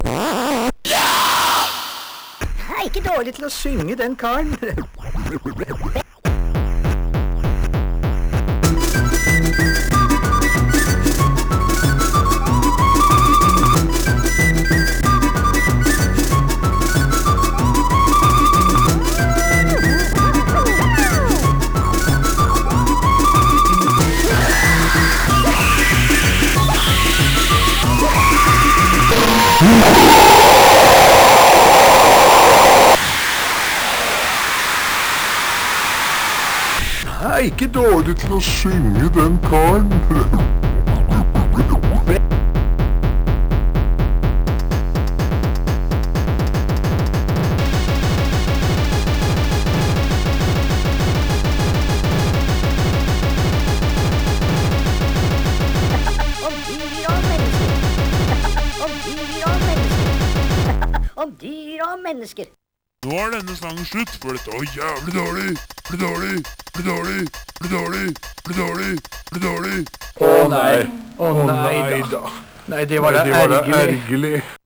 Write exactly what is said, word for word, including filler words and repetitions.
Jeg er ikke dårlig til å synge, den karen. Jeg er ikke dårlig til å synge, den karen. Om dyr og mennesker. Nå er denne sangen slutt, for dette var jævlig dårlig. Blir dårlig, blir dårlig, blir dårlig, blir dårlig, blir dårlig. Å nei. Å nei da. Nei, det var da Det var da ergerlig. ergerlig.